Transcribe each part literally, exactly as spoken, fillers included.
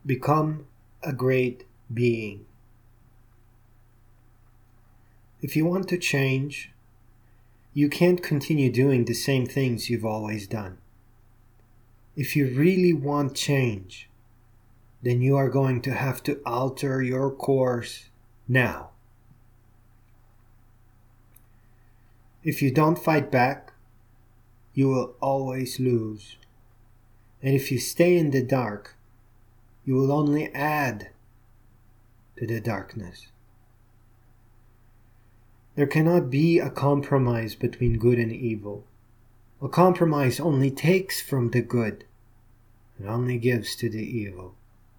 Become a great being. If you want to change, you can't continue doing the same things you've always done. If you really want change, then you are going to have to alter your course now. If you don't fight back, you will always lose. And if you stay in the dark, you will only add to the darkness. There cannot be a compromise between good and evil. A compromise only takes from the good and only gives to the evil.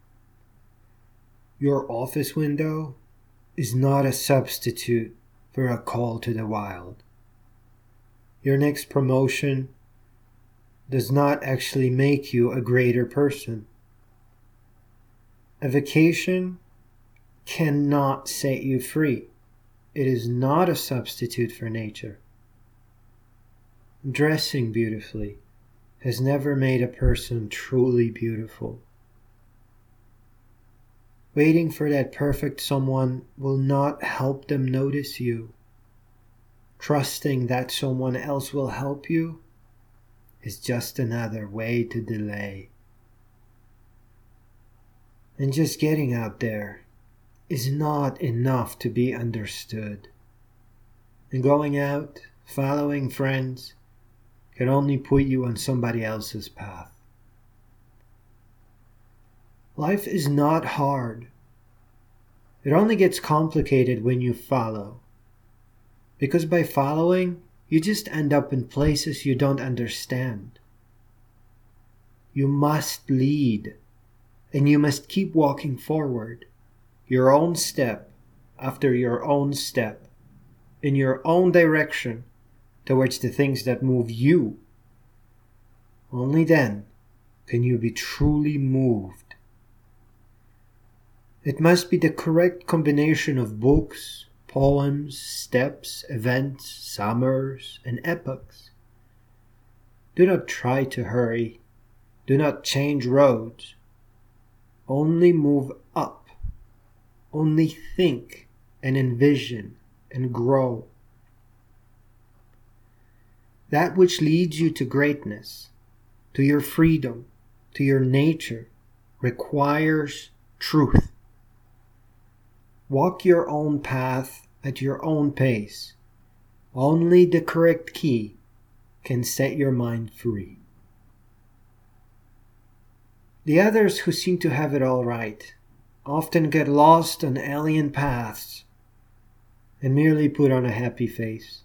Your office window is not a substitute for a call to the wild. Your next promotion does not actually make you a greater person. A vacation cannot set you free. It is not a substitute for nature. Dressing beautifully has never made a person truly beautiful. Waiting for that perfect someone will not help them notice you. Trusting that someone else will help you is just another way to delay. And just getting out there is not enough to be understood. And going out, following friends, can only put you on somebody else's path. Life is not hard. It only gets complicated when you follow. Because by following, you just end up in places you don't understand. You must lead, and you must keep walking forward, your own step after your own step, in your own direction towards the things that move you. Only then can you be truly moved. It must be the correct combination of books, poems, steps, events, summers, and epochs. Do not try to hurry. Do not change roads. Only move up. Only think and envision and grow. That which leads you to greatness, to your freedom, to your nature, requires truth. Walk your own path at your own pace. Only the correct key can set your mind free. The others who seem to have it all right often get lost on alien paths and merely put on a happy face.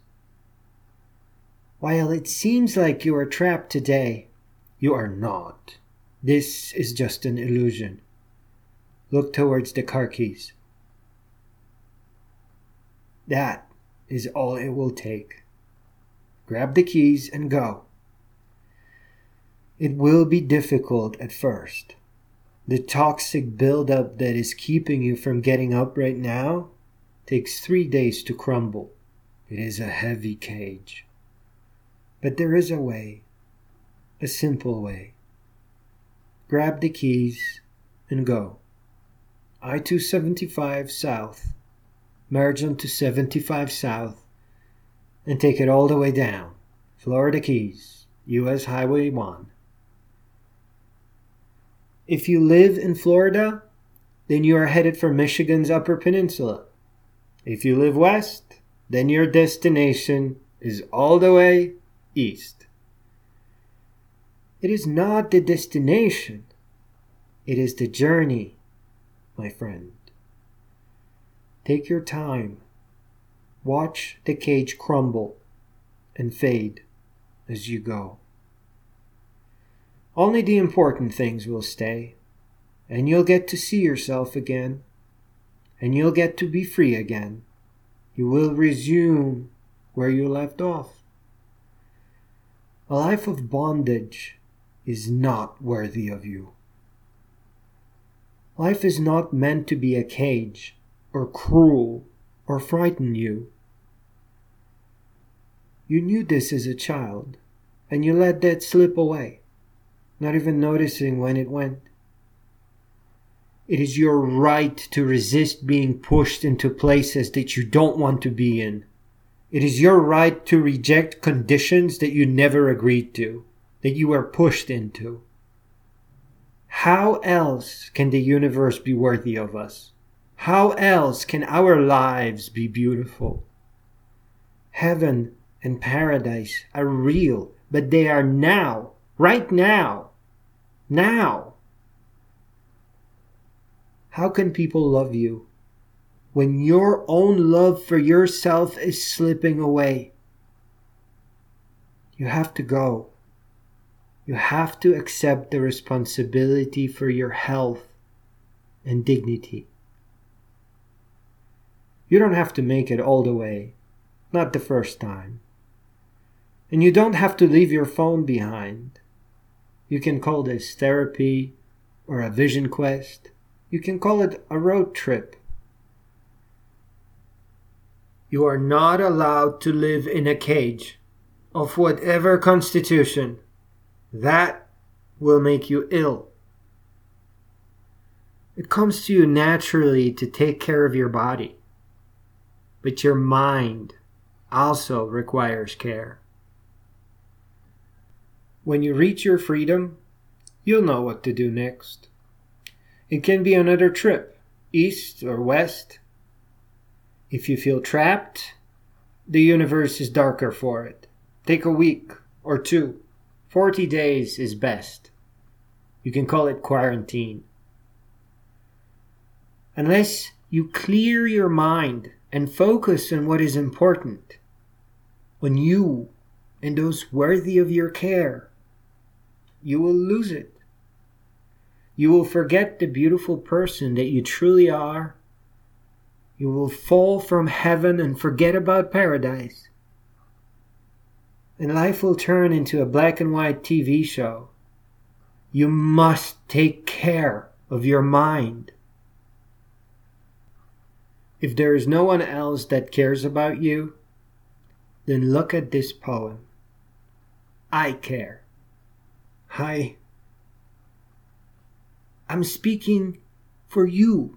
While it seems like you are trapped today, you are not. This is just an illusion. Look towards the car keys. That is all it will take. Grab the keys and go. It will be difficult at first. The toxic buildup that is keeping you from getting up right now takes three days to crumble. It is a heavy cage. But there is a way, a simple way. Grab the keys and go. I two seventy-five south. Merge onto seventy-five south and take it all the way down. Florida Keys, U S Highway one. If you live in Florida, then you are headed for Michigan's Upper Peninsula. If you live west, then your destination is all the way east. It is not the destination. It is the journey, my friend. Take your time. Watch the cage crumble and fade as you go. Only the important things will stay, and you'll get to see yourself again, and you'll get to be free again. You will resume where you left off. A life of bondage is not worthy of you. Life is not meant to be a cage, or cruel, or frighten you. You knew this as a child, and you let that slip away, not even noticing when it went. It is your right to resist being pushed into places that you don't want to be in. It is your right to reject conditions that you never agreed to, that you were pushed into. How else can the universe be worthy of us? How else can our lives be beautiful? Heaven and paradise are real, but they are now, right now, now. How can people love you when your own love for yourself is slipping away? You have to go. You have to accept the responsibility for your health and dignity. You don't have to make it all the way, not the first time. And you don't have to leave your phone behind. You can call this therapy or a vision quest. You can call it a road trip. You are not allowed to live in a cage of whatever constitution. That will make you ill. It comes to you naturally to take care of your body, but your mind also requires care. When you reach your freedom, you'll know what to do next. It can be another trip, east or west. If you feel trapped, the universe is darker for it. Take a week or two. Forty days is best. You can call it quarantine. Unless you clear your mind and focus on what is important, on you and those worthy of your care, you will lose it. You will forget the beautiful person that you truly are. You will fall from heaven and forget about paradise. And life will turn into a black and white T V show. You must take care of your mind. If there is no one else that cares about you, then look at this poem. I care. Hi. I'm speaking for you.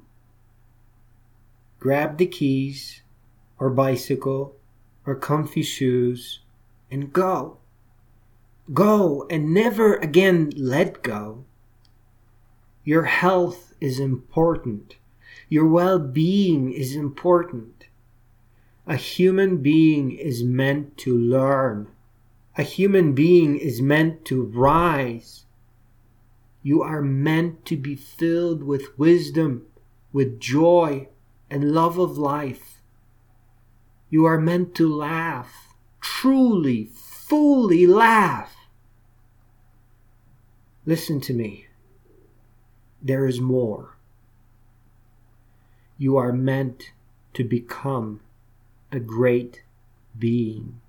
Grab the keys, or bicycle, or comfy shoes, and go. Go and never again let go. Your health is important. Your well-being is important. A human being is meant to learn. A human being is meant to rise. You are meant to be filled with wisdom, with joy, and love of life. You are meant to laugh, truly, fully laugh. Listen to me. There is more. You are meant to become a great being.